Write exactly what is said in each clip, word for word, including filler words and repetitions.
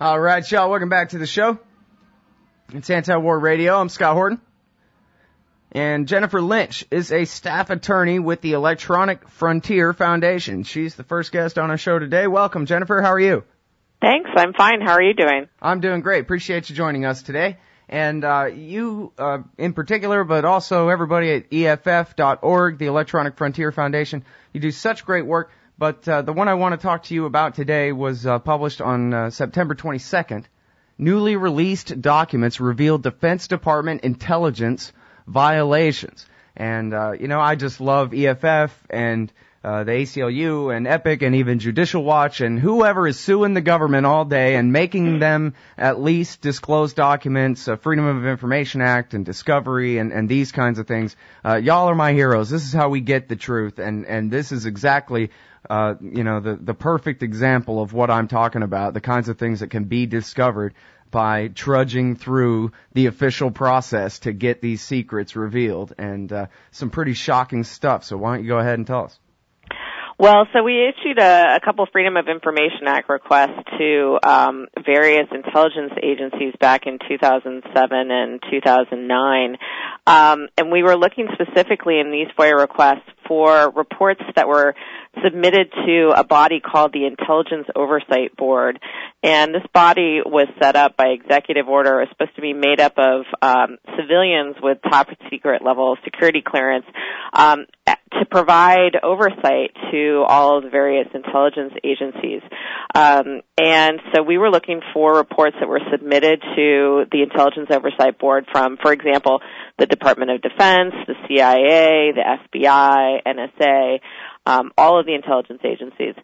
All right, y'all, welcome back to the show. It's Anti-War Radio. I'm Scott Horton. And Jennifer Lynch is a staff attorney with the Electronic Frontier Foundation. She's the first guest on our show today. Welcome, Jennifer. How are you? Thanks. I'm fine. How are you doing? I'm doing great. Appreciate you joining us today. And uh you uh in particular, but also everybody at E F F dot org, the Electronic Frontier Foundation, you do such great work. But uh the one I want to talk to you about today was uh published on uh, September twenty-second. Newly released documents revealed Defense Department intelligence violations. And, uh, you know, I just love E F F and uh, the A C L U and EPIC and even Judicial Watch and whoever is suing the government all day and making them at least disclose documents, uh, Freedom of Information Act and discovery and, and these kinds of things. Uh, y'all are my heroes. This is how we get the truth. And, and this is exactly, uh, you know, the, the perfect example of what I'm talking about, the kinds of things that can be discovered by trudging through the official process to get these secrets revealed, and uh, some pretty shocking stuff. So why don't you go ahead and tell us? Well, so we issued a, a couple Freedom of Information Act requests to um, various intelligence agencies back in two thousand seven and two thousand nine, um, and we were looking specifically in these FOIA requests for reports that were submitted to a body called the Intelligence Oversight Board. And this body was set up by executive order. It was supposed to be made up of um, civilians with top secret level security clearance um, to provide oversight to all of the various intelligence agencies. Um, and so we were looking for reports that were submitted to the Intelligence Oversight Board from, for example, the Department of Defense, the C I A, the F B I, N S A, um, all of the intelligence agencies.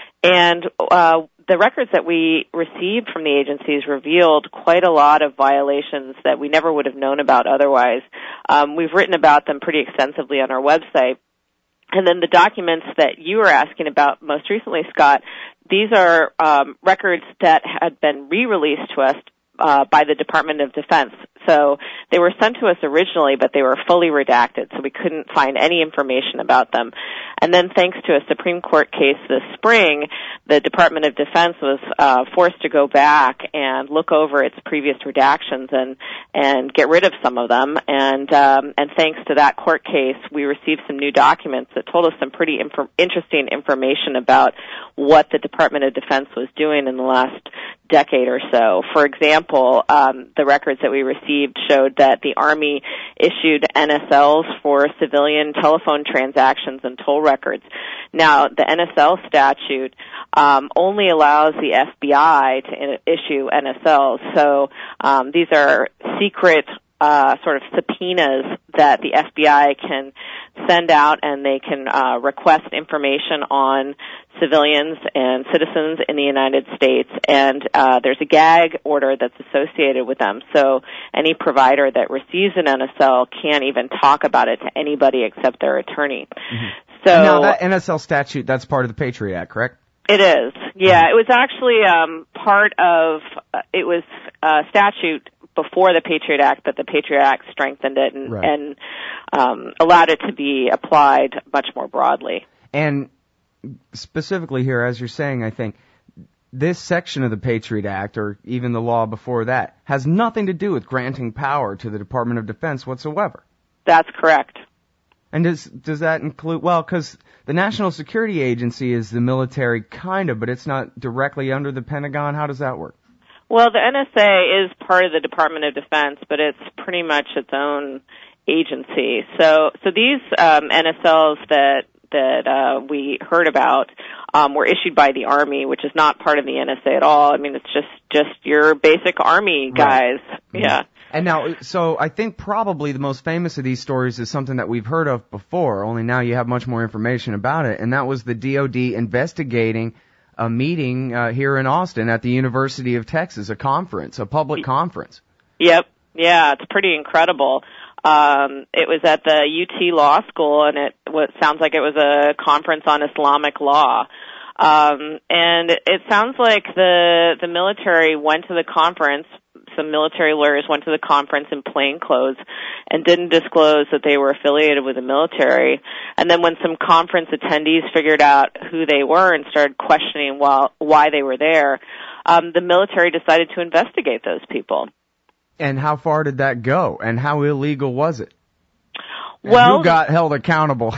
And uh, the records that we received from the agencies revealed quite a lot of violations that we never would have known about otherwise. Um, we've written about them pretty extensively on our website. And then the documents that you were asking about most recently, Scott, these are um, records that had been re-released to us uh, by the Department of Defense. So they were sent to us originally, but they were fully redacted, so we couldn't find any information about them. And then thanks to a Supreme Court case this spring, the Department of Defense was uh, forced to go back and look over its previous redactions and, and get rid of some of them. And, um, and thanks to that court case, we received some new documents that told us some pretty inf- interesting information about what the Department of Defense was doing in the last decade or so. For example, um, the records that we received showed that the Army issued N S Ls for civilian telephone transactions and toll records. Now, the N S L statute um, only allows the F B I to in- issue N S Ls, so um, these are secret uh, sort of subpoenas that the F B I can send out, and they can uh, request information on civilians and citizens in the United States, and uh, there's a gag order that's associated with them. So any provider that receives an N S L can't even talk about it to anybody except their attorney. Mm-hmm. So now that N S L statute, that's part of the Patriot Act, correct? It is. Yeah, it was actually um, part of, uh, it was a statute before the Patriot Act, but the Patriot Act strengthened it and, right. and um, allowed it to be applied much more broadly. And specifically here, as you're saying, I think this section of the Patriot Act, or even the law before that, has nothing to do with granting power to the Department of Defense whatsoever. That's correct. And does does that include, well, because the National Security Agency is the military, kind of, but it's not directly under the Pentagon. How does that work? Well, the N S A is part of the Department of Defense, but it's pretty much its own agency. So, so these um, N S Ls that that uh, we heard about um, were issued by the Army, which is not part of the N S A at all. I mean, it's just just your basic Army guys. Right. Yeah. And now, so I think probably the most famous of these stories is something that we've heard of before, only now you have much more information about it, and that was the D O D investigating a meeting uh, here in Austin at the University of Texas, a conference, a public conference. Yep. Yeah, it's pretty incredible. Um, it was at the U T Law School, and it what sounds like it was a conference on Islamic law. Um, and it, it sounds like the the military went to the conference. Some military lawyers went to the conference in plain clothes and didn't disclose that they were affiliated with the military. And then when some conference attendees figured out who they were and started questioning why, why they were there, um, the military decided to investigate those people. And how far did that go? And how illegal was it? And well, who got held accountable?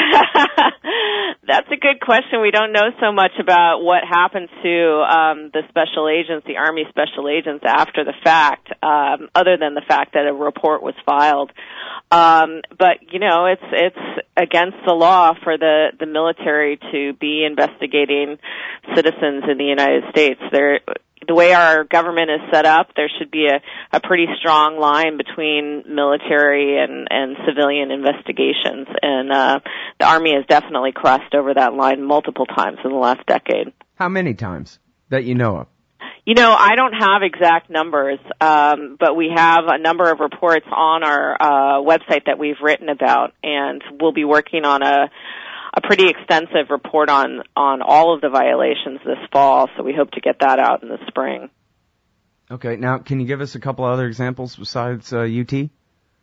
That's a good question. We don't know so much about what happened to um, the special agents, the Army special agents, after the fact, um, other than the fact that a report was filed. Um, but you know, it's it's against the law for the the military to be investigating citizens in the United States. There. The way our government is set up, there should be a, a pretty strong line between military and, and civilian investigations. And uh, the Army has definitely crossed over that line multiple times in the last decade. How many times that you know of? You know, I don't have exact numbers, um, but we have a number of reports on our uh, website that we've written about, and we'll be working on a a pretty extensive report on, on all of the violations this fall, so we hope to get that out in the spring. Okay, now can you give us a couple other examples besides uh, U T?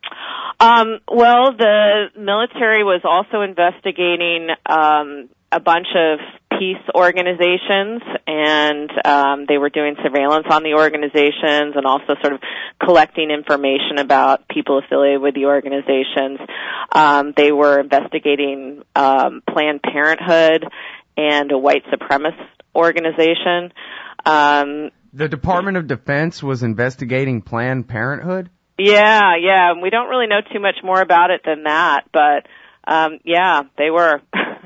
Um, well, the military was also investigating um, a bunch of peace organizations, and um, they were doing surveillance on the organizations and also sort of collecting information about people affiliated with the organizations. Um, they were investigating um, Planned Parenthood and a white supremacist organization. Um, the Department of Defense was investigating Planned Parenthood? Yeah, yeah. We don't really know too much more about it than that, but um, yeah, they were.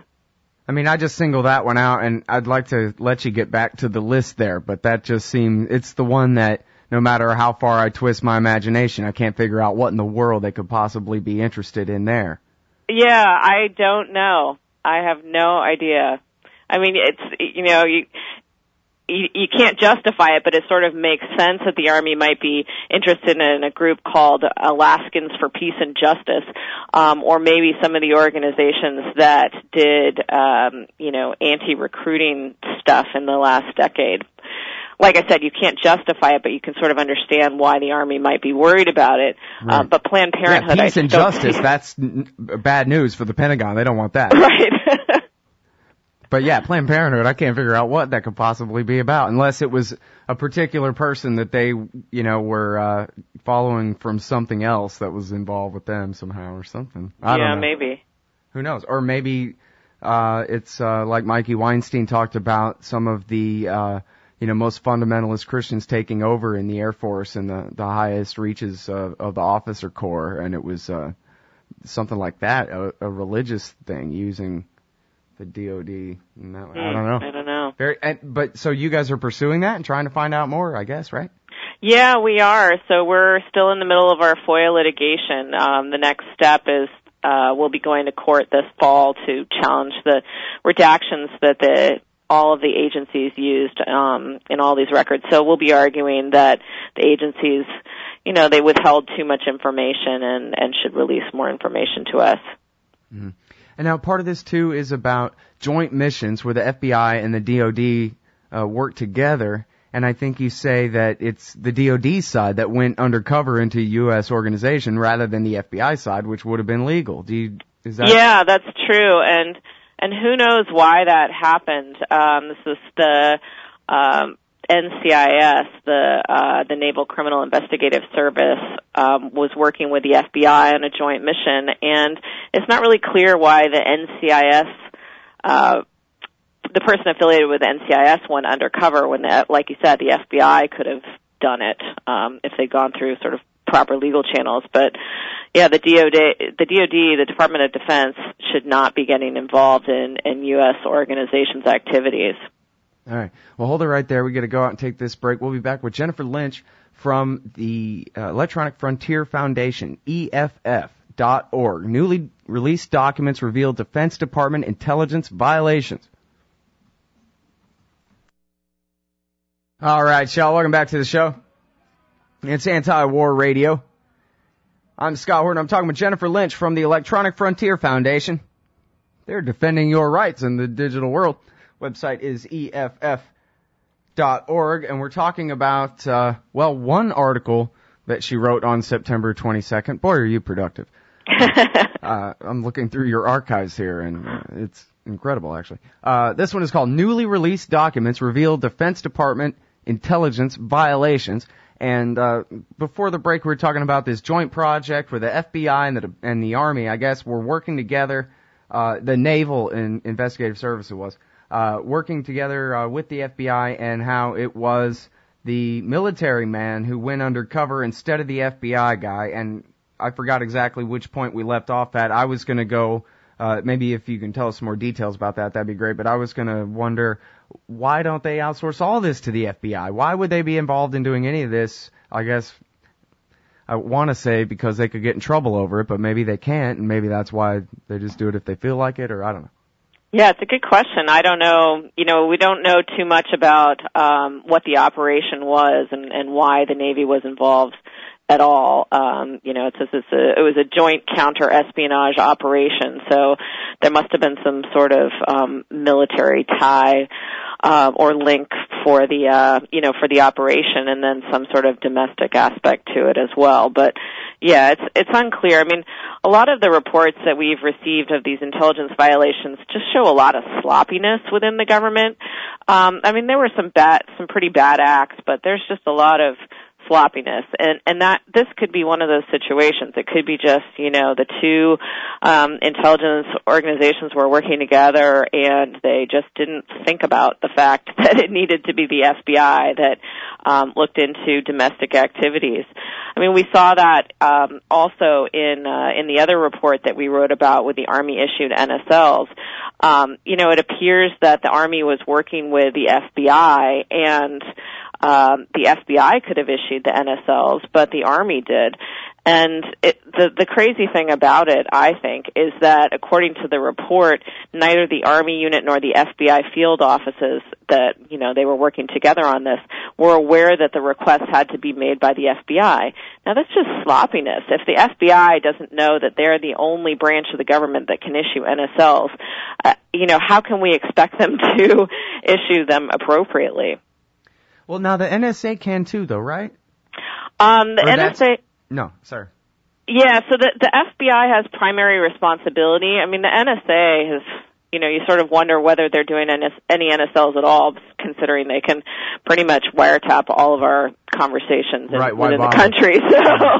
I mean, I just single that one out, and I'd like to let you get back to the list there, but that just seems, it's the one that no matter how far I twist my imagination, I can't figure out what in the world they could possibly be interested in there. Yeah, I don't know. I have no idea. I mean, it's, you know, you, you, you can't justify it, but it sort of makes sense that the Army might be interested in a group called Alaskans for Peace and Justice, um, or maybe some of the organizations that did, um, you know, anti-recruiting stuff in the last decade. Like I said, you can't justify it, but you can sort of understand why the Army might be worried about it. Right. Uh, but Planned Parenthood, yeah, peace I and justice, that's n- bad news for the Pentagon. They don't want that. Right. But yeah, Planned Parenthood, I can't figure out what that could possibly be about, unless it was a particular person that they, you know, were uh following from something else that was involved with them somehow or something. I don't yeah, know. maybe. Who knows? Or maybe uh it's uh like Mikey Weinstein talked about, some of the uh you know, most fundamentalist Christians taking over in the Air Force and the, the highest reaches of, of the officer corps, and it was uh something like that, a, a religious thing using the D O D. No, mm, I don't know. I don't know. Very, and, but so you guys are pursuing that and trying to find out more, I guess, right? Yeah, we are. So we're still in the middle of our FOIA litigation. Um, the next step is uh, we'll be going to court this fall to challenge the redactions that the all of the agencies used um, in all these records. So we'll be arguing that the agencies, you know, they withheld too much information and, and should release more information to us. Mm-hmm. And now part of this, too, is about joint missions where the F B I and the D O D uh, work together. And I think you say that it's the D O D side that went undercover into a U S organization rather than the F B I side, which would have been legal. Do you, is that? Yeah, that's true. And and who knows why that happened. Um, this is the um, N C I S, the uh, the Naval Criminal Investigative Service, um, was working with the F B I on a joint mission, and it's not really clear why the N C I S, uh, the person affiliated with the N C I S went undercover when, the, like you said, the F B I could have done it um, if they'd gone through sort of proper legal channels. But yeah, the D O D, the D O D, the Department of Defense, should not be getting involved in, in U S organizations' activities. All right. Well, hold it right there. We got to go out and take this break. We'll be back with Jennifer Lynch from the uh, Electronic Frontier Foundation, E F F dot org. Newly released documents reveal Defense Department intelligence violations. All right, y'all. Welcome back to the show. It's Anti-War Radio. I'm Scott Horton. I'm talking with Jennifer Lynch from the Electronic Frontier Foundation. They're defending your rights in the digital world. Website is E F F dot org, and we're talking about, uh, well, one article that she wrote on September twenty-second. Boy, are you productive. uh, I'm looking through your archives here, and uh, it's incredible, actually. Uh, this one is called Newly Released Documents Reveal Defense Department intelligence violations. And uh, before the break, we were talking about this joint project where the F B I and the and the Army, I guess, were working together. Uh, the Naval in, Investigative Service it was uh, working together uh, with the F B I, and how it was the military man who went undercover instead of the F B I guy. And I forgot exactly which point we left off at. I was going to go. Uh, maybe if you can tell us some more details about that, that'd be great. But I was going to wonder, why don't they outsource all this to the F B I? Why would they be involved in doing any of this? I guess I want to say because they could get in trouble over it, but maybe they can't, and maybe that's why they just do it if they feel like it, or I don't know. Yeah, it's a good question. I don't know. You know, we don't know too much about um, what the operation was and, and why the Navy was involved at all. Um, you know, it says it's a, it was a joint counter-espionage operation, so there must have been some sort of um, military tie uh, or link for the, uh, you know, for the operation, and then some sort of domestic aspect to it as well. But yeah, it's it's unclear. I mean, a lot of the reports that we've received of these intelligence violations just show a lot of sloppiness within the government. Um, I mean, there were some bad, some pretty bad acts, but there's just a lot of sloppiness, and and that this could be one of those situations. It could be just, you know, the two um intelligence organizations were working together, and they just didn't think about the fact that it needed to be the F B I that um looked into domestic activities. I mean, we saw that um also in uh, in the other report that we wrote about with the Army issued N S Ls. Um, you know, it appears that the Army was working with the F B I, and Um, the F B I could have issued the N S Ls, but the Army did. And it, the, the crazy thing about it, I think, is that according to the report, neither the Army unit nor the F B I field offices that, you know, they were working together on this were aware that the request had to be made by the F B I. Now, that's just sloppiness. If the F B I doesn't know that they're the only branch of the government that can issue N S Ls, uh, you know, how can we expect them to issue them appropriately? Well, now the N S A can too, though, right? Um, the or N S A. No, sorry. Yeah, so the the F B I has primary responsibility. I mean, the N S A has, you know, you sort of wonder whether they're doing any N S Ls at all, considering they can pretty much wiretap all of our conversations in, right, within the country. So,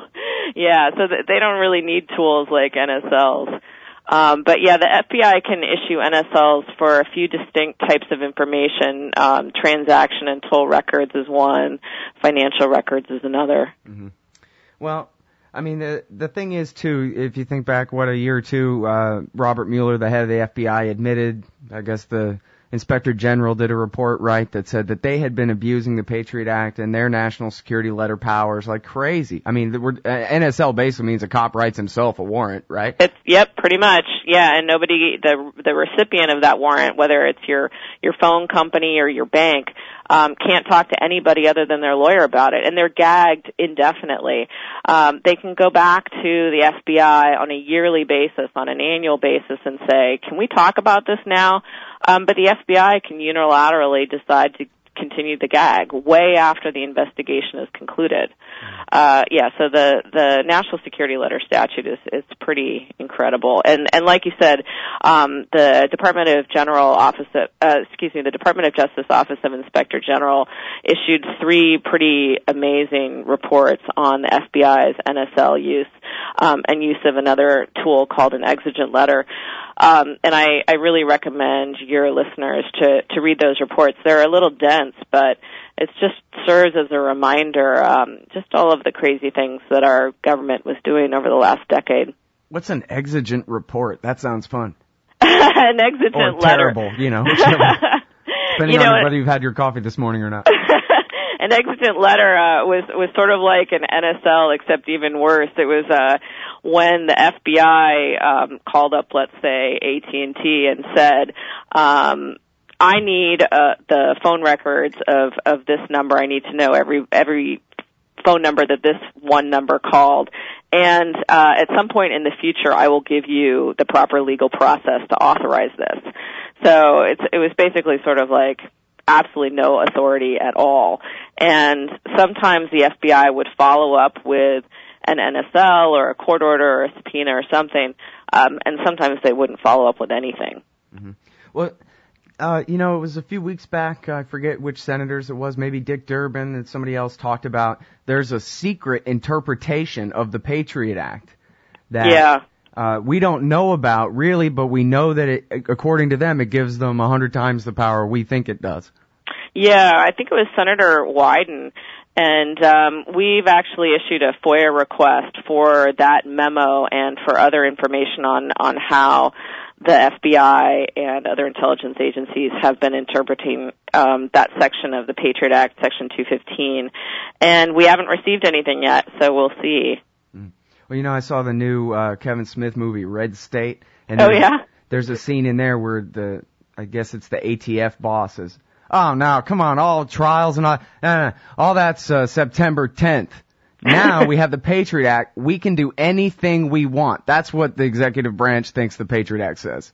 yeah, so they don't really need tools like N S Ls. Um, but yeah, the F B I can issue N S Ls for a few distinct types of information. Um, transaction and toll records is one. Financial records is another. Mm-hmm. Well, I mean, the the thing is, too, if you think back, what, a year or two, uh, Robert Mueller, the head of the F B I, admitted, I guess the Inspector General did a report, right, that said that they had been abusing the Patriot Act and their national security letter powers like crazy. I mean, the word, uh, N S L basically means a cop writes himself a warrant, right? It's, yep, pretty much. Yeah, and nobody, the the recipient of that warrant, whether it's your your phone company or your bank, um, can't talk to anybody other than their lawyer about it, and they're gagged indefinitely. Um, they can go back to the F B I on a yearly basis, on an annual basis, and say, "Can we talk about this now?" Um, but the F B I can unilaterally decide to continue the gag way after the investigation is concluded. Uh, yeah, so the, the National Security Letter statute is, is pretty incredible. And, and like you said, um, the Department of General Office, of, uh, excuse me, the Department of Justice Office of Inspector General issued three pretty amazing reports on the F B I's N S L use, um, and use of another tool called an exigent letter. Um, and I, I really recommend your listeners to, to read those reports. They're a little dense, but it just serves as a reminder, um, just all of the crazy things that our government was doing over the last decade. What's an exigent report? That sounds fun. An exigent or letter. Terrible, you know. Depending you know, on whether you've had your coffee this morning or not. An exigent letter uh, was was sort of like an N S L, except even worse. It was uh, when the F B I um, called up, let's say, A T and T and said, um, "I need uh, the phone records of of this number. I need to know every every phone number that this one number called, and uh, at some point in the future, I will give you the proper legal process to authorize this." So it's it was basically sort of like absolutely no authority at all. And sometimes the F B I would follow up with an N S L or a court order or a subpoena or something, um, and sometimes they wouldn't follow up with anything. Mm-hmm. Well, uh, you know, it was a few weeks back, I forget which senators it was, maybe Dick Durbin and somebody else talked about there's a secret interpretation of the Patriot Act that yeah. uh, we don't know about really, but we know that it, according to them, it gives them a hundred times the power we think it does. Yeah, I think it was Senator Wyden. And um, we've actually issued a FOIA request for that memo and for other information on, on how the F B I and other intelligence agencies have been interpreting um, that section of the Patriot Act, Section two fifteen. And we haven't received anything yet, so we'll see. Well, you know, I saw the new uh, Kevin Smith movie, Red State. And oh, there's, yeah? There's a scene in there where the, I guess it's the A T F boss is, oh, now, come on, all trials and all, uh, all that's uh, September tenth. Now we have the Patriot Act. We can do anything we want. That's what the executive branch thinks the Patriot Act says.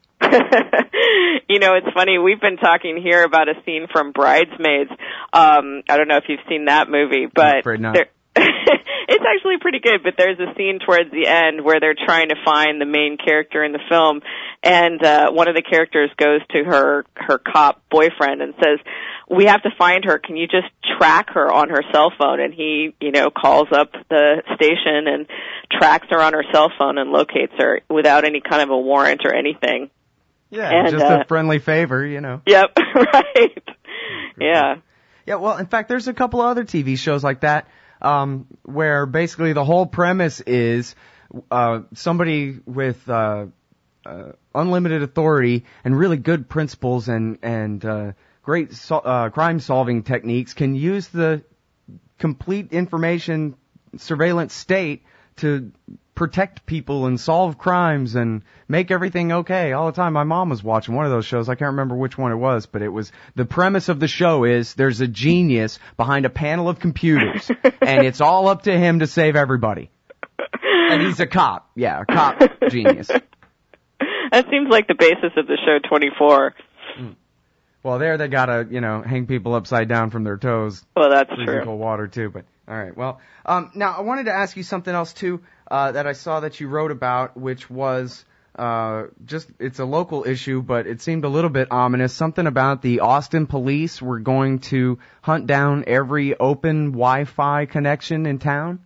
You know, it's funny. We've been talking here about a scene from Bridesmaids. Um, I don't know if you've seen that movie, but I'm afraid not. It's actually pretty good, but there's a scene towards the end where they're trying to find the main character in the film, and uh, one of the characters goes to her her cop boyfriend and says, "We have to find her. Can you just track her on her cell phone?" And he, you know, calls up the station and tracks her on her cell phone and locates her without any kind of a warrant or anything. Yeah, and, just uh, a friendly favor, you know. Yep, right. Yeah. Yeah, well, in fact, there's a couple other T V shows like that. Um, where basically the whole premise is, uh, somebody with, uh, uh, unlimited authority and really good principles and, and, uh, great, so- uh, crime solving techniques can use the complete information surveillance state to protect people and solve crimes and make everything okay all the time. My mom was watching one of those shows. I can't remember which one it was, but it was, the premise of the show is there's a genius behind a panel of computers and it's all up to him to save everybody. And he's a cop. Yeah, a cop genius. That seems like the basis of the show twenty-four. Mm. Well, there they gotta, you know, hang people upside down from their toes. Well, that's freezing true. Cold water too, but all right. Well, um, now I wanted to ask you something else too, uh, that I saw that you wrote about, which was, uh, just, it's a local issue, but it seemed a little bit ominous. Something about the Austin police were going to hunt down every open Wi-Fi connection in town.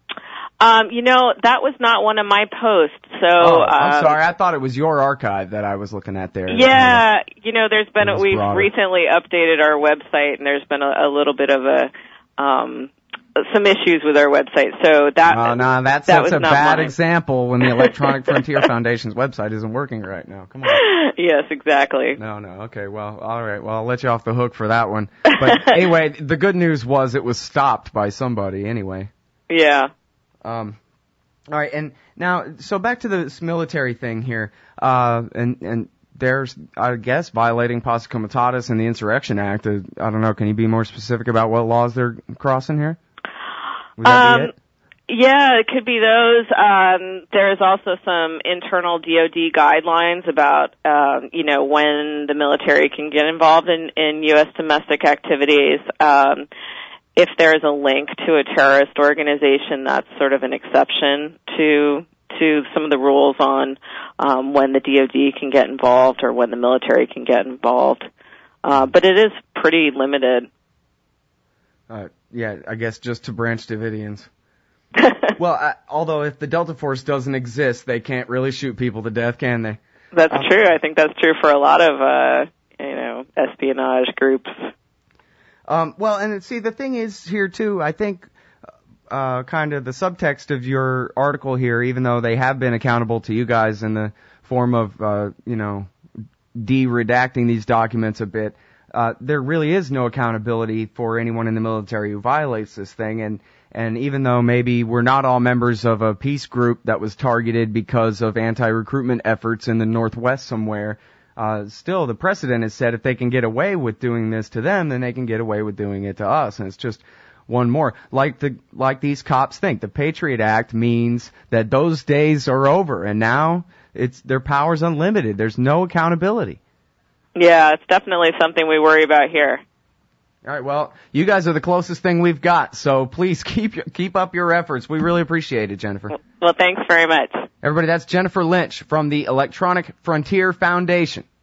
Um, you know, that was not one of my posts, so... Oh, I'm um, sorry, I thought it was your archive that I was looking at there. Yeah, you know, there's been, a, we've broader. recently updated our website, and there's been a, a little bit of a, um, some issues with our website, so that... Oh, no, that's, that that's a was not bad mine. example when the Electronic Frontier Foundation's website isn't working right now. Come on. Yes, exactly. No, no, okay, well, alright, well, I'll let you off the hook for that one. But anyway, the good news was it was stopped by somebody anyway. Yeah. Um... All right, and now, so back to this military thing here, uh, and, and there's, I guess, violating Posse Comitatus and the Insurrection Act. Uh, I don't know, can you be more specific about what laws they're crossing here? Would that um, be it? Yeah, it could be those. Um, there's also some internal D O D guidelines about, um, you know, when the military can get involved in, in U S domestic activities. Um, If there's a link to a terrorist organization, that's sort of an exception to to some of the rules on um, when the D O D can get involved or when the military can get involved. Uh, but it is pretty limited. Uh, yeah, I guess just to Branch Davidians. Well, uh, although if the Delta Force doesn't exist, they can't really shoot people to death, can they? That's um, true. I think that's true for a lot of, uh, you know, espionage groups. Um, well, and see, the thing is here too, I think, uh, kind of the subtext of your article here, even though they have been accountable to you guys in the form of, uh, you know, de-redacting these documents a bit, uh, there really is no accountability for anyone in the military who violates this thing. And, and even though maybe we're not all members of a peace group that was targeted because of anti-recruitment efforts in the Northwest somewhere, Uh, still, the precedent has said if they can get away with doing this to them, then they can get away with doing it to us. And it's just one more. Like the, like these cops think. The Patriot Act means that those days are over, and now it's, their power's unlimited. There's no accountability. Yeah, it's definitely something we worry about here. All right, well, you guys are the closest thing we've got, so please keep keep up your efforts. We really appreciate it, Jennifer. Well, thanks very much. Everybody, that's Jennifer Lynch from the Electronic Frontier Foundation.